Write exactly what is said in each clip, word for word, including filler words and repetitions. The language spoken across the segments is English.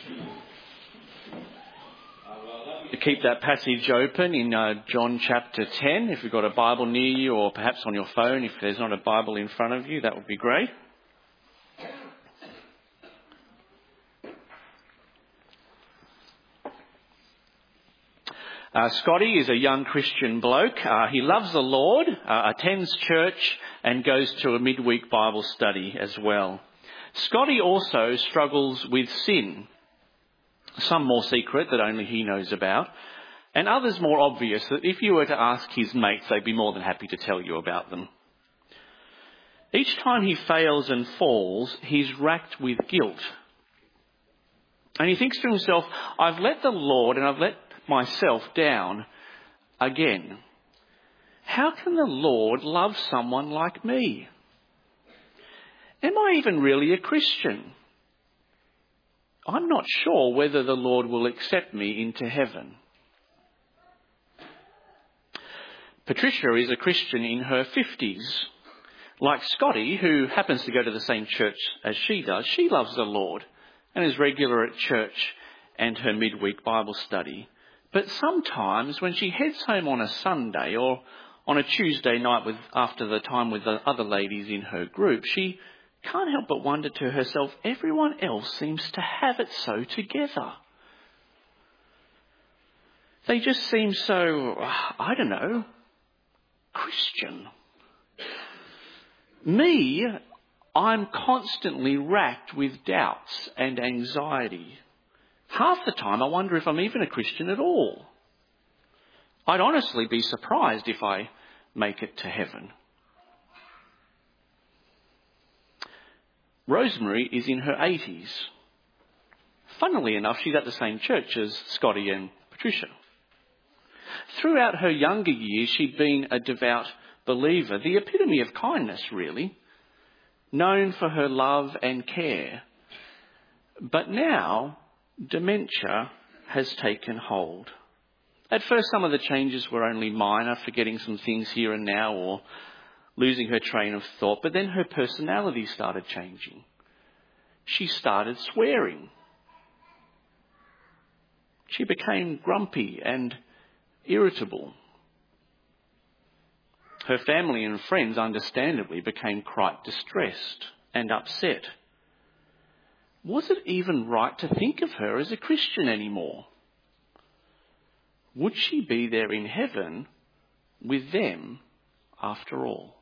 To keep that passage open in uh, John chapter ten, if you've got a Bible near you, or perhaps on your phone, if there's not a Bible in front of you, that would be great. Uh, Scotty is a young Christian bloke. Uh, he loves the Lord, uh, attends church and goes to a midweek Bible study as well. Scotty also struggles with sin. Some more secret that only he knows about, and others more obvious that if you were to ask his mates, they'd be more than happy to tell you about them. Each time he fails and falls, he's racked with guilt. And he thinks to himself, I've let the Lord and I've let myself down again. How can the Lord love someone like me? Am I even really a Christian? I'm not sure whether the Lord will accept me into heaven. Patricia is a Christian in her fifties. Like Scotty, who happens to go to the same church as she does, she loves the Lord and is regular at church and her midweek Bible study. But sometimes when she heads home on a Sunday or on a Tuesday night with after the time with the other ladies in her group, she can't help but wonder to herself, everyone else seems to have it so together. They just seem so, I don't know, Christian. Me, I'm constantly racked with doubts and anxiety. Half the time I wonder if I'm even a Christian at all. I'd honestly be surprised if I make it to heaven. Rosemary is in her eighties. Funnily enough, she's at the same church as Scotty and Patricia. Throughout her younger years, she'd been a devout believer, the epitome of kindness, really, known for her love and care. But now, dementia has taken hold. At first, some of the changes were only minor, forgetting some things here and now, or losing her train of thought, but then her personality started changing. She started swearing. She became grumpy and irritable. Her family and friends, understandably, became quite distressed and upset. Was it even right to think of her as a Christian anymore? Would she be there in heaven with them after all?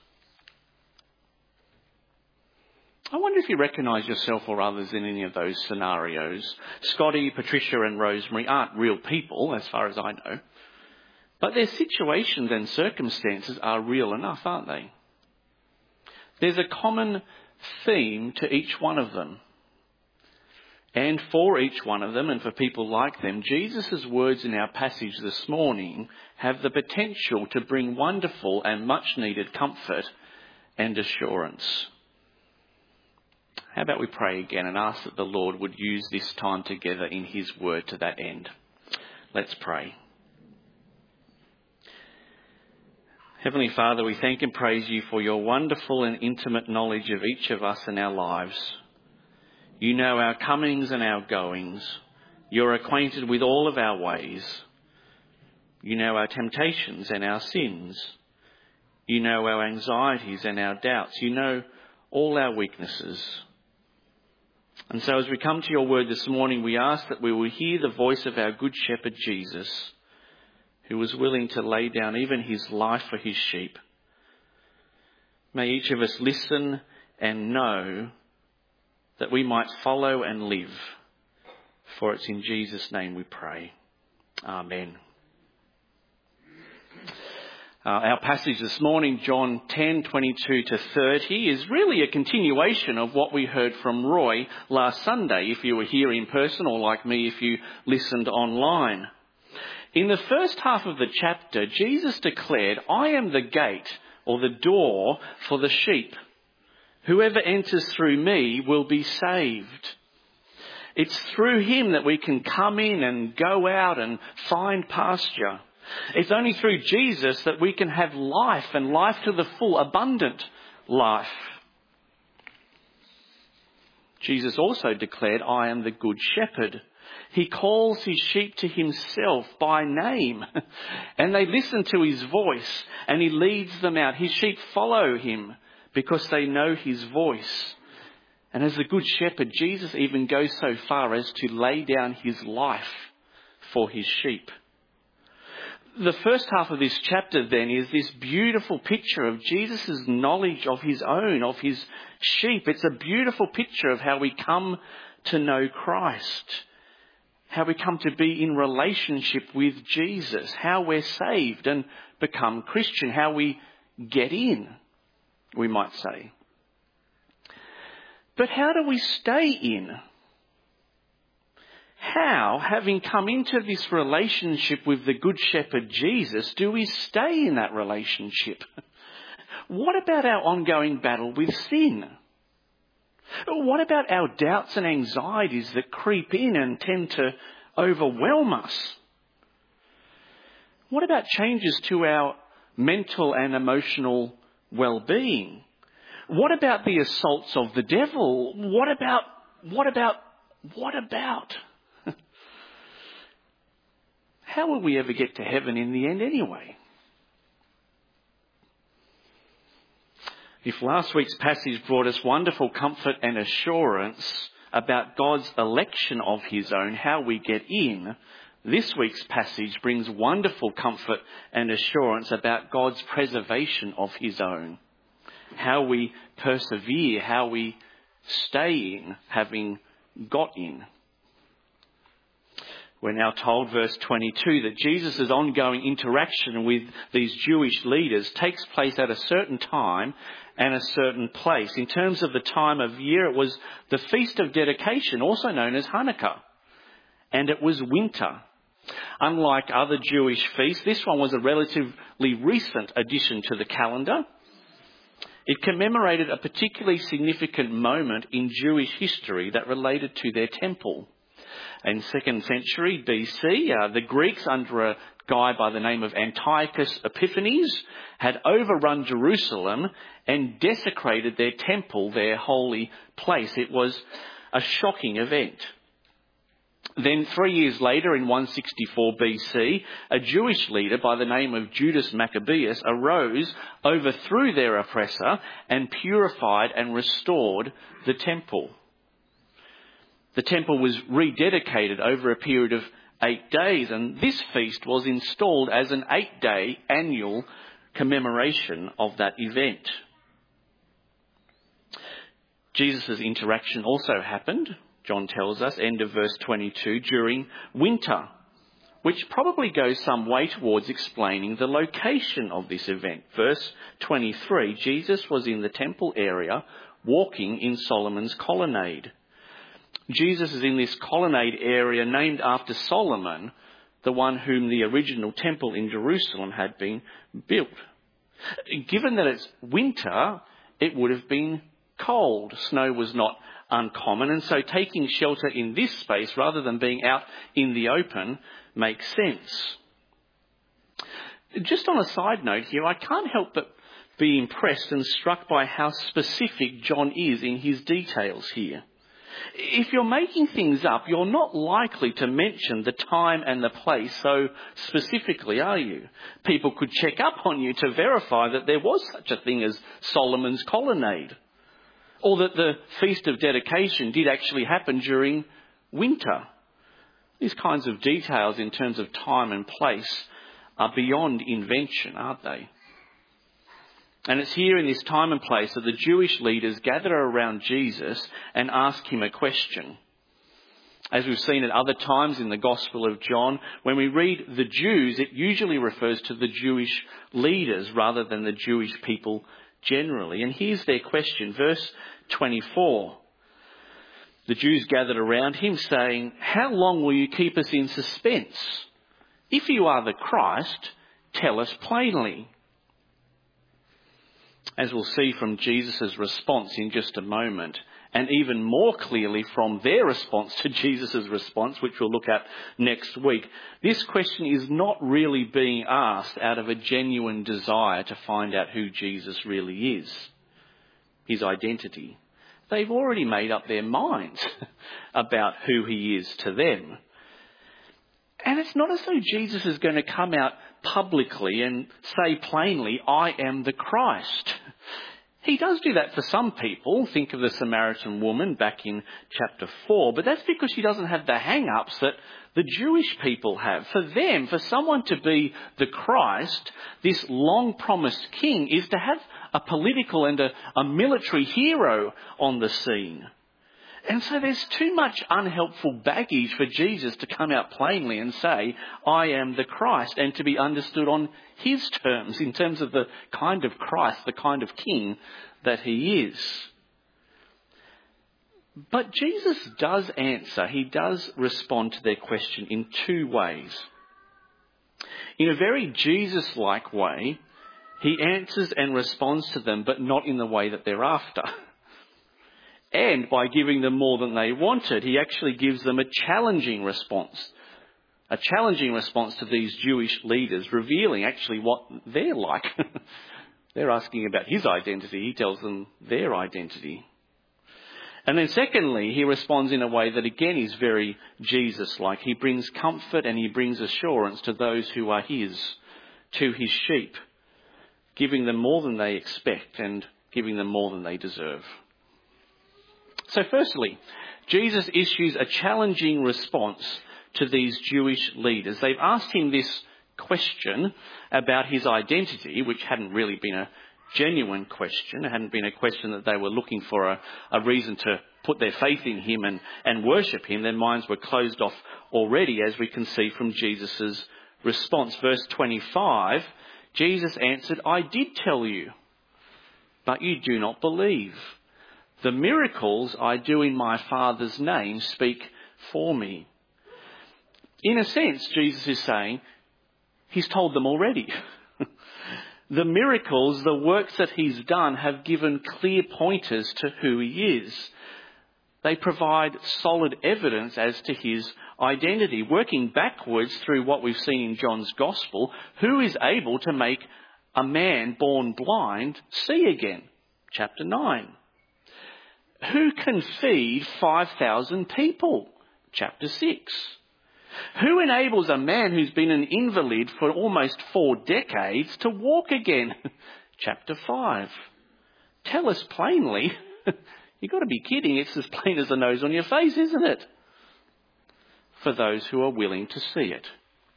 I wonder if you recognise yourself or others in any of those scenarios. Scotty, Patricia and Rosemary aren't real people, as far as I know. But their situations and circumstances are real enough, aren't they? There's a common theme to each one of them. And for each one of them, and for people like them, Jesus' words in our passage this morning have the potential to bring wonderful and much-needed comfort and assurance. How about we pray again and ask that the Lord would use this time together in his word to that end. Let's pray. Heavenly Father, we thank and praise you for your wonderful and intimate knowledge of each of us and our lives. You know our comings and our goings. You're acquainted with all of our ways. You know our temptations and our sins. You know our anxieties and our doubts. You know all our weaknesses. And so as we come to your word this morning, we ask that we will hear the voice of our good shepherd Jesus, who was willing to lay down even his life for his sheep. May each of us listen and know that we might follow and live. For it's in Jesus' name we pray. Amen. Uh, our passage this morning, John ten, twenty-two to thirty, is really a continuation of what we heard from Roy last Sunday, if you were here in person, or like me, if you listened online. In the first half of the chapter, Jesus declared, I am the gate, or the door, for the sheep. Whoever enters through me will be saved. It's through him that we can come in and go out and find pasture. It's only through Jesus that we can have life, and life to the full, abundant life. Jesus also declared, I am the good shepherd. He calls his sheep to himself by name, and they listen to his voice, and he leads them out. His sheep follow him because they know his voice. And as the good shepherd, Jesus even goes so far as to lay down his life for his sheep. The first half of this chapter then is this beautiful picture of Jesus' knowledge of his own, of his sheep. It's a beautiful picture of how we come to know Christ, how we come to be in relationship with Jesus, how we're saved and become Christian, how we get in, we might say. But how do we stay in? How, having come into this relationship with the Good Shepherd Jesus, do we stay in that relationship? What about our ongoing battle with sin? What about our doubts and anxieties that creep in and tend to overwhelm us? What about changes to our mental and emotional well-being? What about the assaults of the devil? What about, what about, what about? How will we ever get to heaven in the end anyway? If last week's passage brought us wonderful comfort and assurance about God's election of his own, how we get in, this week's passage brings wonderful comfort and assurance about God's preservation of his own, how we persevere, how we stay in, having got in. We're now told, verse twenty-two, that Jesus' ongoing interaction with these Jewish leaders takes place at a certain time and a certain place. In terms of the time of year, it was the Feast of Dedication, also known as Hanukkah, and it was winter. Unlike other Jewish feasts, this one was a relatively recent addition to the calendar. It commemorated a particularly significant moment in Jewish history that related to their temple. In second century B C, uh, the Greeks, under a guy by the name of Antiochus Epiphanes, had overrun Jerusalem and desecrated their temple, their holy place. It was a shocking event. Then three years later, in one sixty-four B C, a Jewish leader by the name of Judas Maccabeus arose, overthrew their oppressor, and purified and restored the temple. The temple was rededicated over a period of eight days, and this feast was installed as an eight-day annual commemoration of that event. Jesus' interaction also happened, John tells us, end of verse twenty-two, during winter, which probably goes some way towards explaining the location of this event. Verse twenty-three, Jesus was in the temple area walking in Solomon's colonnade. Jesus is in this colonnade area named after Solomon, the one whom the original temple in Jerusalem had been built. Given that it's winter, it would have been cold. Snow was not uncommon, and so taking shelter in this space rather than being out in the open makes sense. Just on a side note here, I can't help but be impressed and struck by how specific John is in his details here. If you're making things up, you're not likely to mention the time and the place so specifically, are you? People could check up on you to verify that there was such a thing as Solomon's colonnade, or that the Feast of Dedication did actually happen during winter. These kinds of details in terms of time and place are beyond invention, aren't they? And it's here in this time and place that the Jewish leaders gather around Jesus and ask him a question. As we've seen at other times in the Gospel of John, when we read the Jews, it usually refers to the Jewish leaders rather than the Jewish people generally. And here's their question, verse twenty-four. The Jews gathered around him saying, "How long will you keep us in suspense? If you are the Christ, tell us plainly." As we'll see from Jesus' response in just a moment, and even more clearly from their response to Jesus' response, which we'll look at next week, this question is not really being asked out of a genuine desire to find out who Jesus really is, his identity. They've already made up their minds about who he is to them. And it's not as though Jesus is going to come out publicly and say plainly, I am the Christ. He does do that for some people. Think of the Samaritan woman back in chapter four. But that's because she doesn't have the hang-ups that the Jewish people have. For them, for someone to be the Christ, this long-promised king, is to have a political and a, a military hero on the scene. And so there's too much unhelpful baggage for Jesus to come out plainly and say, I am the Christ, and to be understood on his terms, in terms of the kind of Christ, the kind of king that he is. But Jesus does answer, he does respond to their question in two ways. In a very Jesus-like way, he answers and responds to them, but not in the way that they're after. And by giving them more than they wanted, he actually gives them a challenging response. A challenging response to these Jewish leaders, revealing actually what they're like. They're asking about his identity. He tells them their identity. And then secondly, he responds in a way that again is very Jesus-like. He brings comfort and he brings assurance to those who are his, to his sheep, giving them more than they expect and giving them more than they deserve. So firstly, Jesus issues a challenging response to these Jewish leaders. They've asked him this question about his identity, which hadn't really been a genuine question. It hadn't been a question that they were looking for a, a reason to put their faith in him and, and worship him. Their minds were closed off already, as we can see from Jesus' response. Verse twenty-five, Jesus answered, I did tell you, but you do not believe. The miracles I do in my Father's name speak for me. In a sense, Jesus is saying, he's told them already. The miracles, the works that he's done have given clear pointers to who he is. They provide solid evidence as to his identity. Working backwards through what we've seen in John's Gospel, who is able to make a man born blind see again? Chapter nine. Who can feed five thousand people? Chapter six. Who enables a man who's been an invalid for almost four decades to walk again? Chapter five. Tell us plainly. You've got to be kidding. It's as plain as the nose on your face, isn't it? For those who are willing to see it.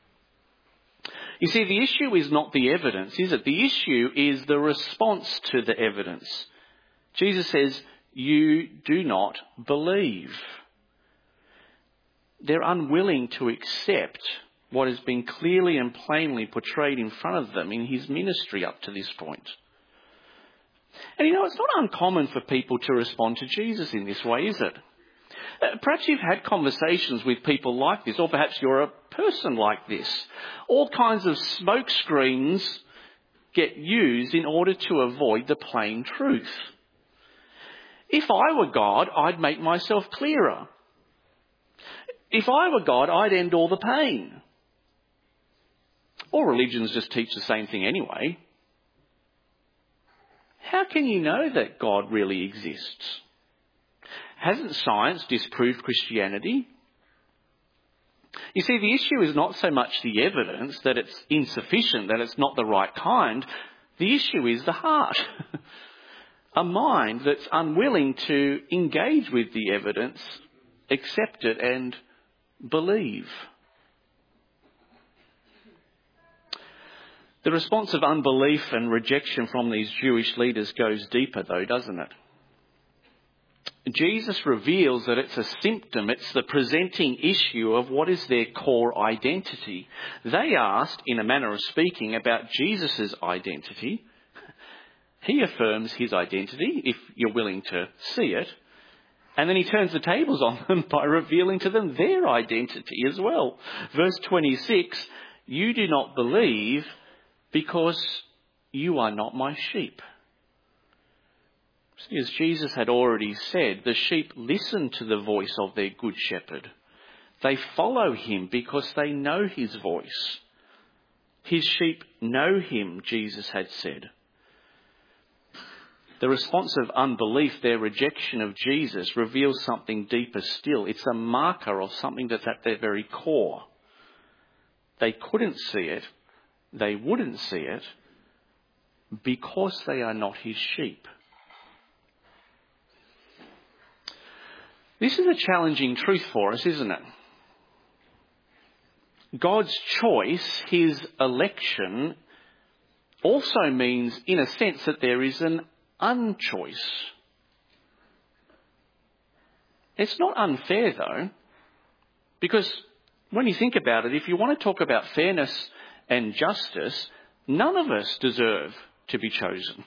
You see, the issue is not the evidence, is it? The issue is the response to the evidence. Jesus says, you do not believe. They're unwilling to accept what has been clearly and plainly portrayed in front of them in his ministry up to this point. And you know, it's not uncommon for people to respond to Jesus in this way, is it? Uh, perhaps you've had conversations with people like this, or perhaps you're a person like this. All kinds of smoke screens get used in order to avoid the plain truth. If I were God, I'd make myself clearer. If I were God, I'd end all the pain. All religions just teach the same thing anyway. How can you know that God really exists? Hasn't science disproved Christianity? You see, the issue is not so much the evidence that it's insufficient, that it's not the right kind. The issue is the heart. A mind that's unwilling to engage with the evidence, accept it and believe. The response of unbelief and rejection from these Jewish leaders goes deeper though, doesn't it? Jesus reveals that it's a symptom, it's the presenting issue of what is their core identity. They asked, in a manner of speaking, about Jesus' identity. He affirms his identity, if you're willing to see it. And then he turns the tables on them by revealing to them their identity as well. Verse twenty-six, you do not believe because you are not my sheep. See, as Jesus had already said, the sheep listen to the voice of their good shepherd. They follow him because they know his voice. His sheep know him, Jesus had said. The response of unbelief, their rejection of Jesus, reveals something deeper still. It's a marker of something that's at their very core. They couldn't see it, they wouldn't see it, because they are not his sheep. This is a challenging truth for us, isn't it? God's choice, his election, also means, in a sense, that there is an unchoice. It's not unfair, though, because when you think about it, if you want to talk about fairness and justice, none of us deserve to be chosen.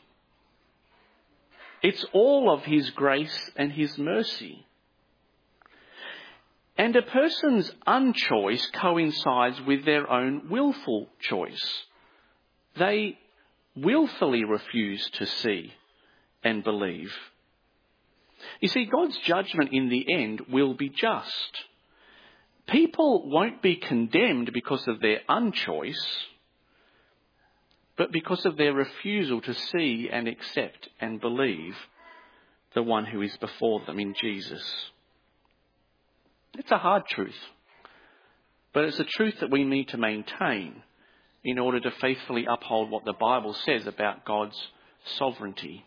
It's all of his grace and his mercy. And a person's unchoice coincides with their own willful choice. They willfully refuse to see and believe. You see, God's judgment in the end will be just. People won't be condemned because of their unchoice, but because of their refusal to see and accept and believe the one who is before them in Jesus. It's a hard truth, but it's a truth that we need to maintain in order to faithfully uphold what the Bible says about God's sovereignty.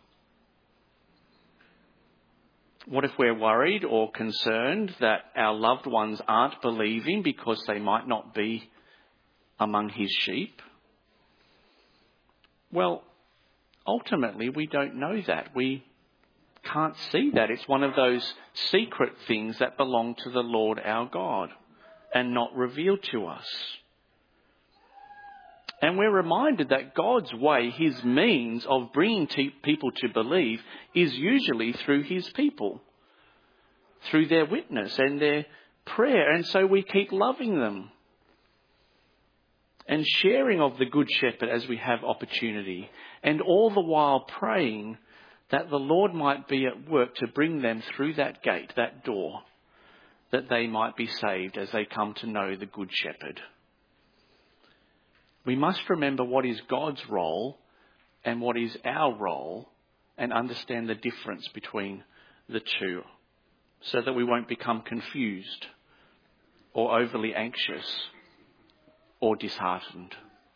What if we're worried or concerned that our loved ones aren't believing because they might not be among his sheep? Well, ultimately we don't know that. We can't see that. It's one of those secret things that belong to the Lord our God and not revealed to us. And we're reminded that God's way, his means of bringing te- people to believe, is usually through his people, through their witness and their prayer. And so we keep loving them and sharing of the Good Shepherd as we have opportunity, and all the while praying that the Lord might be at work to bring them through that gate, that door, that they might be saved as they come to know the Good Shepherd. We must remember what is God's role and what is our role, and understand the difference between the two, so that we won't become confused or overly anxious or disheartened.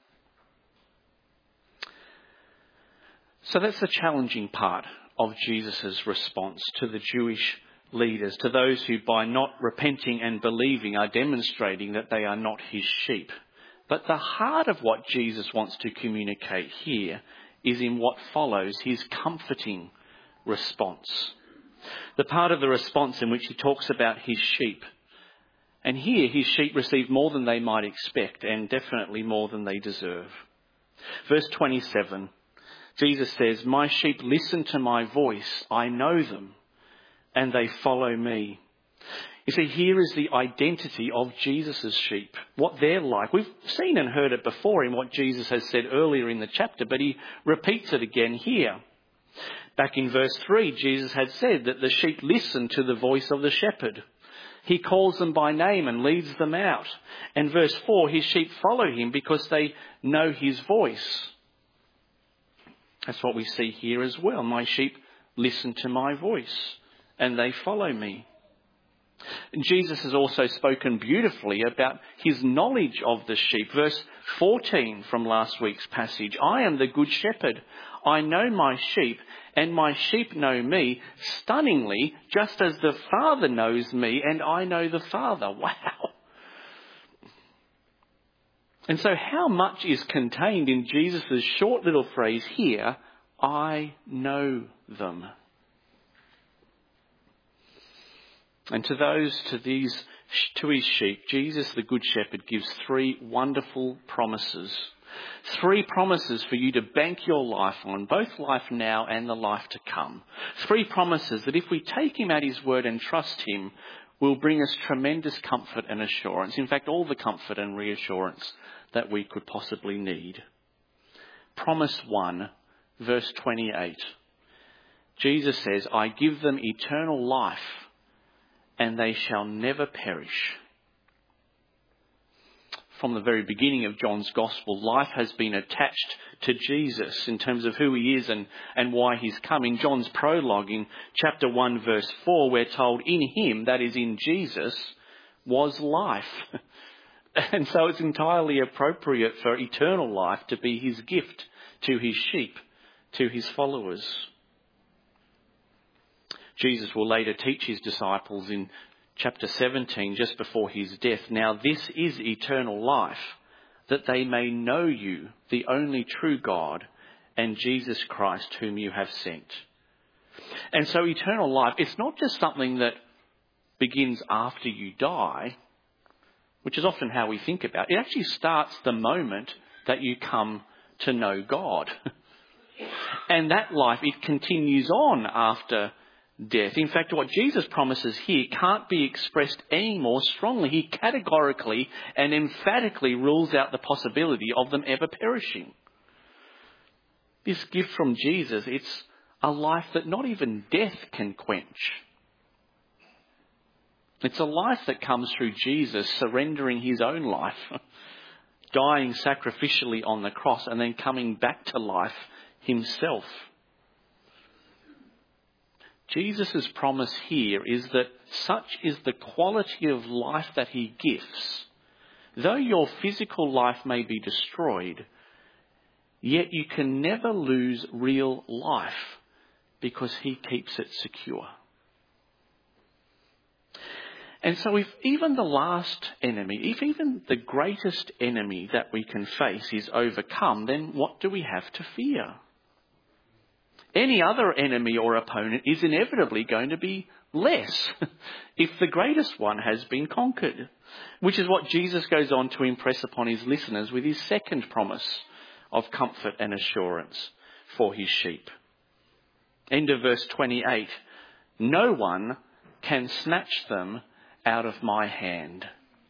So that's the challenging part of Jesus' response to the Jewish leaders, to those who by not repenting and believing are demonstrating that they are not his sheep. But the heart of what Jesus wants to communicate here is in what follows, his comforting response. The part of the response in which he talks about his sheep. And here his sheep receive more than they might expect, and definitely more than they deserve. Verse twenty-seven, Jesus says, "My sheep listen to my voice, I know them, and they follow me." You see, here is the identity of Jesus' sheep, what they're like. We've seen and heard it before in what Jesus has said earlier in the chapter, but he repeats it again here. Back in verse three, Jesus had said that the sheep listen to the voice of the shepherd. He calls them by name and leads them out. And verse four, his sheep follow him because they know his voice. That's what we see here as well. My sheep listen to my voice and they follow me. And Jesus has also spoken beautifully about his knowledge of the sheep. Verse fourteen from last week's passage, "I am the good shepherd. I know my sheep, and my sheep know me." Stunningly, just as the Father knows me and I know the Father. Wow. And so how much is contained in Jesus' short little phrase here, "I know them"? And to those, to these, to his sheep, Jesus, the Good Shepherd, gives three wonderful promises. Three promises for you to bank your life on, both life now and the life to come. Three promises that if we take him at his word and trust him, will bring us tremendous comfort and assurance. In fact, all the comfort and reassurance that we could possibly need. Promise one, verse twenty-eight. Jesus says, "I give them eternal life, and they shall never perish." from the very beginning of John's Gospel, life has been attached to Jesus in terms of who he is and, and why he's come. In John's prologue, in chapter one, verse four, we're told, in him, that is in Jesus, was life. And so it's entirely appropriate for eternal life to be his gift to his sheep, to his followers. Jesus will later teach his disciples in chapter seventeen, just before his death, now this is eternal life, that they may know you, the only true God, and Jesus Christ whom you have sent. And so eternal life, it's not just something that begins after you die, which is often how we think about it. It actually starts the moment that you come to know God. And that life, it continues on after death. In fact, what Jesus promises here can't be expressed any more strongly. He categorically and emphatically rules out the possibility of them ever perishing. This gift from Jesus, it's a life that not even death can quench. It's a life that comes through Jesus surrendering his own life, dying sacrificially on the cross, and then coming back to life himself. Jesus' promise here is that such is the quality of life that he gives. Though your physical life may be destroyed, yet you can never lose real life because he keeps it secure. And so if even the last enemy, if even the greatest enemy that we can face is overcome, then what do we have to fear? Any other enemy or opponent is inevitably going to be less if the greatest one has been conquered, which is what Jesus goes on to impress upon his listeners with his second promise of comfort and assurance for his sheep. End of verse twenty-eight. No one can snatch them out of my hand.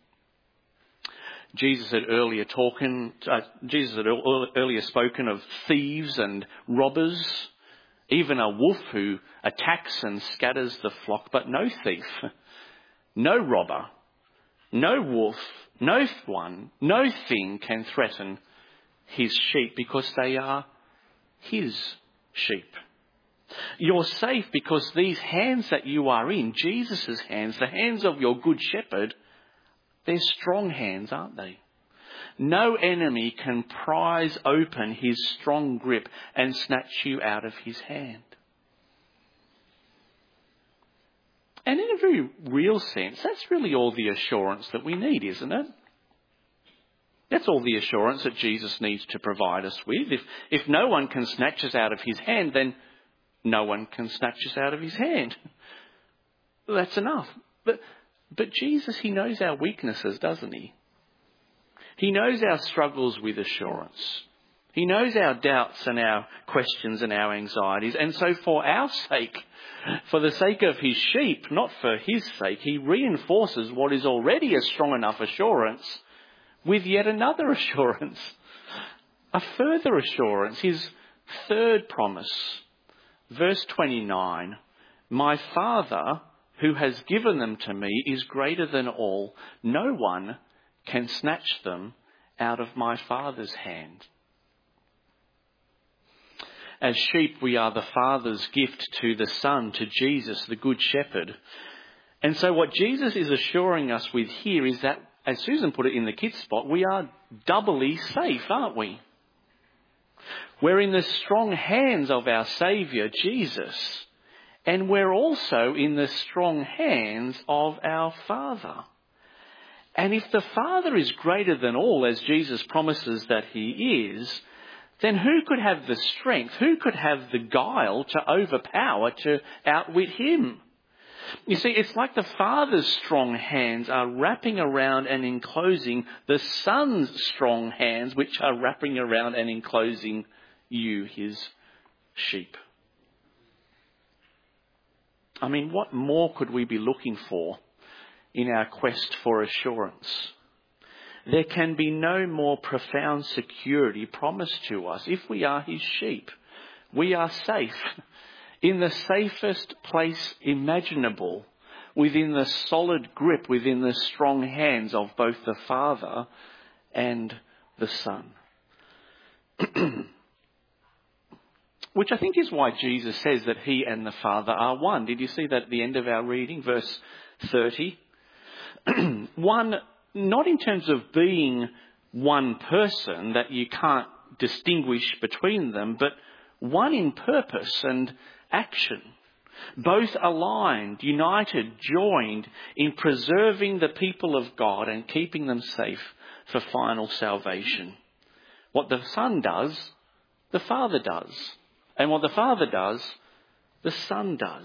Jesus had earlier talking, uh, Jesus had earlier spoken of thieves and robbers, even a wolf who attacks and scatters the flock, but no thief, no robber, no wolf, no one, no thing can threaten his sheep because they are his sheep. You're safe because these hands that you are in, Jesus' hands, the hands of your good shepherd, they're strong hands, aren't they? No enemy can prise open his strong grip and snatch you out of his hand. And in a very real sense, that's really all the assurance that we need, isn't it? That's all the assurance that Jesus needs to provide us with. If, if no one can snatch us out of his hand, then no one can snatch us out of his hand. Well, that's enough. But, but Jesus, he knows our weaknesses, doesn't he? He knows our struggles with assurance. He knows our doubts and our questions and our anxieties. And so for our sake, for the sake of his sheep, not for his sake, he reinforces what is already a strong enough assurance with yet another assurance, a further assurance, his third promise. Verse twenty-nine, my Father who has given them to me is greater than all. No one can snatch them out of my Father's hand. As sheep, we are the Father's gift to the Son, to Jesus, the Good Shepherd. And so what Jesus is assuring us with here is that, as Susan put it in the kids' spot, we are doubly safe, aren't we? We're in the strong hands of our Saviour, Jesus, and we're also in the strong hands of our Father. And if the Father is greater than all, as Jesus promises that he is, then who could have the strength, who could have the guile to overpower, to outwit him? You see, it's like the Father's strong hands are wrapping around and enclosing the Son's strong hands, which are wrapping around and enclosing you, his sheep. I mean, what more could we be looking for in our quest for assurance? There can be no more profound security promised to us. If we are his sheep, we are safe in the safest place imaginable, within the solid grip, within the strong hands of both the Father and the Son. Which I think is why Jesus says that he and the Father are one. Did you see that at the end of our reading, verse thirty? One, not in terms of being one person that you can't distinguish between them, but one in purpose and action. Both aligned, united, joined in preserving the people of God and keeping them safe for final salvation. What the Son does, the Father does. And what the Father does, the Son does.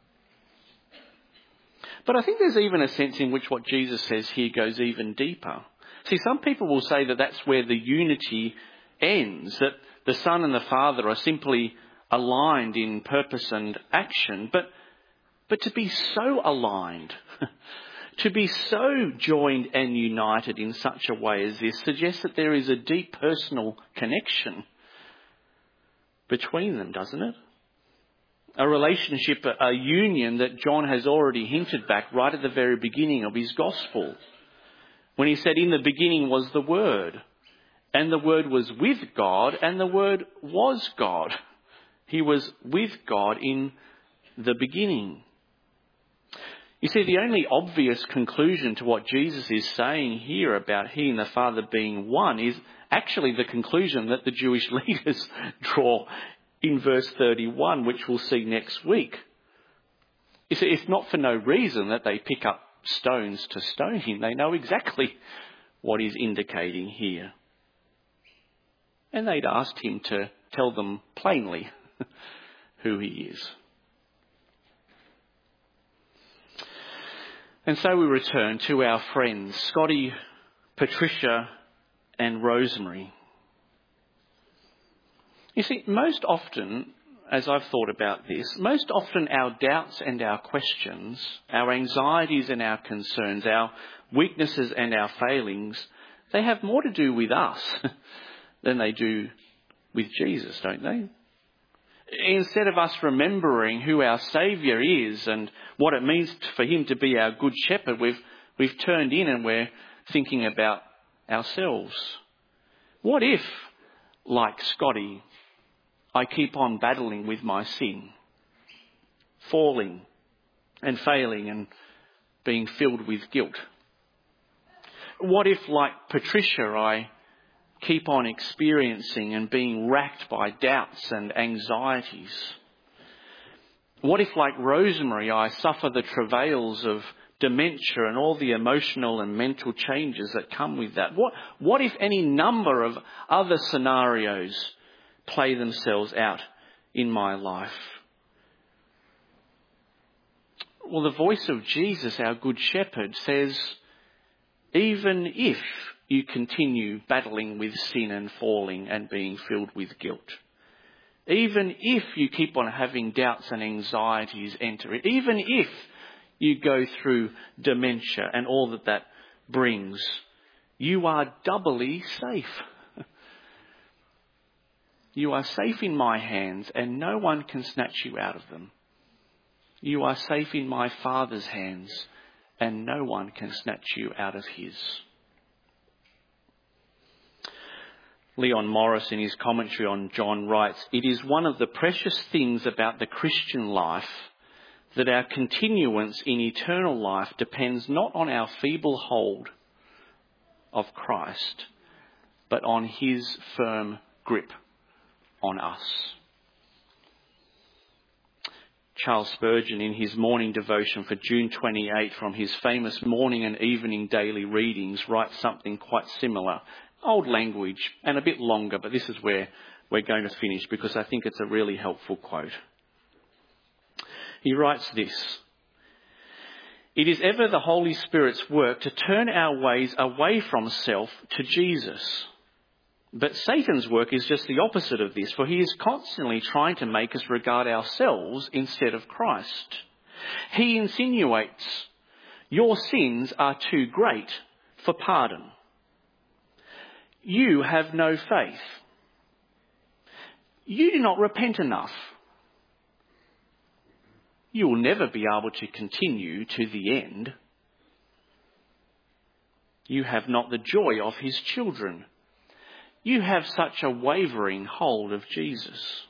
But I think there's even a sense in which what Jesus says here goes even deeper. See, some people will say that that's where the unity ends, that the Son and the Father are simply aligned in purpose and action. But, but to be so aligned, to be so joined and united in such a way as this suggests that there is a deep personal connection between them, doesn't it? A relationship, a union that John has already hinted back right at the very beginning of his gospel, when he said, in the beginning was the Word, and the Word was with God, and the Word was God. He was with God in the beginning. You see, the only obvious conclusion to what Jesus is saying here about he and the Father being one is actually the conclusion that the Jewish leaders draw in verse thirty-one, which we'll see next week. You see, it's not for no reason that they pick up stones to stone him. They know exactly what he's indicating here. And they'd asked him to tell them plainly who he is. And so we return to our friends, Scotty, Patricia and Rosemary. You see, most often, as I've thought about this, most often our doubts and our questions, our anxieties and our concerns, our weaknesses and our failings, they have more to do with us than they do with Jesus, don't they? Instead of us remembering who our Saviour is and what it means for him to be our good shepherd, we've, we've turned in and we're thinking about ourselves. What if, like Scotty, I keep on battling with my sin, falling and failing and being filled with guilt? What if, like Patricia, I keep on experiencing and being racked by doubts and anxieties? What if, like Rosemary, I suffer the travails of dementia and all the emotional and mental changes that come with that? What, what if any number of other scenarios play themselves out in my life? Well, the voice of Jesus, our Good Shepherd, says, even if you continue battling with sin and falling and being filled with guilt, even if you keep on having doubts and anxieties enter it, even if you go through dementia and all that that brings, you are doubly safe. You are safe in my hands and no one can snatch you out of them. You are safe in my Father's hands and no one can snatch you out of his. Leon Morris, in his commentary on John, writes, "It is one of the precious things about the Christian life that our continuance in eternal life depends not on our feeble hold of Christ, but on his firm grip on us." Charles Spurgeon, in his morning devotion for June twenty-eighth from his famous morning and evening daily readings, writes something quite similar. Old language and a bit longer, but this is where we're going to finish because I think it's a really helpful quote. He writes this: "It is ever the Holy Spirit's work to turn our ways away from self to Jesus. But Satan's work is just the opposite of this, for he is constantly trying to make us regard ourselves instead of Christ. He insinuates, your sins are too great for pardon. You have no faith. You do not repent enough. You will never be able to continue to the end. You have not the joy of his children. You have such a wavering hold of Jesus.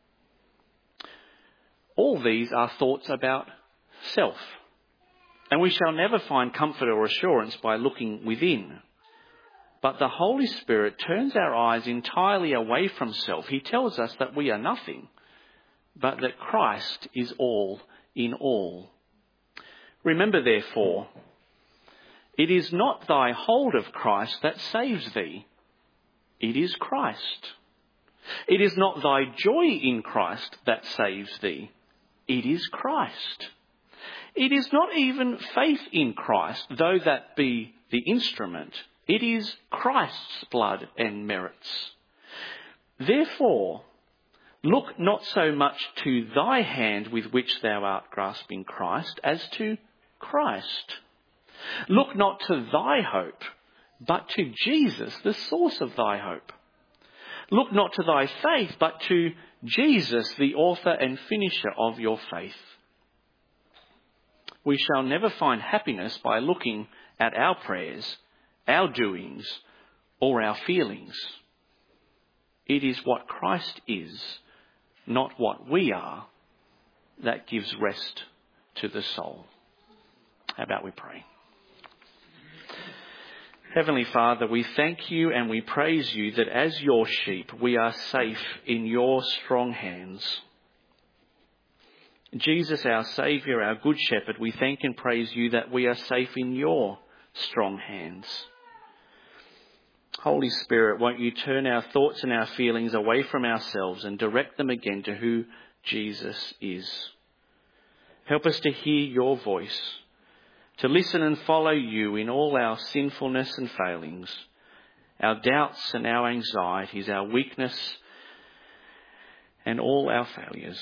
All these are thoughts about self, and we shall never find comfort or assurance by looking within. But the Holy Spirit turns our eyes entirely away from self. He tells us that we are nothing, but that Christ is all in all. Remember, therefore, it is not thy hold of Christ that saves thee. It is Christ. It is not thy joy in Christ that saves thee. It is Christ. It is not even faith in Christ, though that be the instrument. It is Christ's blood and merits. Therefore, look not so much to thy hand with which thou art grasping Christ, as to Christ. Look not to thy hope, but to Jesus, the source of thy hope. Look not to thy faith, but to Jesus, the author and finisher of your faith. We shall never find happiness by looking at our prayers, our doings, or our feelings. It is what Christ is, not what we are, that gives rest to the soul. How about we pray? Heavenly Father, we thank you and we praise you that as your sheep, we are safe in your strong hands. Jesus, our Saviour, our Good Shepherd, we thank and praise you that we are safe in your strong hands. Holy Spirit, won't you turn our thoughts and our feelings away from ourselves and direct them again to who Jesus is. Help us to hear your voice, to listen and follow you in all our sinfulness and failings, our doubts and our anxieties, our weakness and all our failures.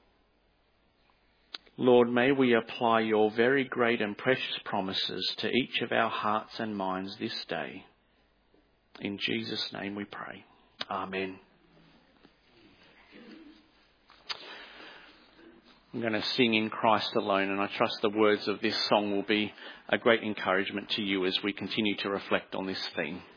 Lord, may we apply your very great and precious promises to each of our hearts and minds this day. In Jesus' name we pray. Amen. I'm going to sing In Christ Alone, and I trust the words of this song will be a great encouragement to you as we continue to reflect on this theme.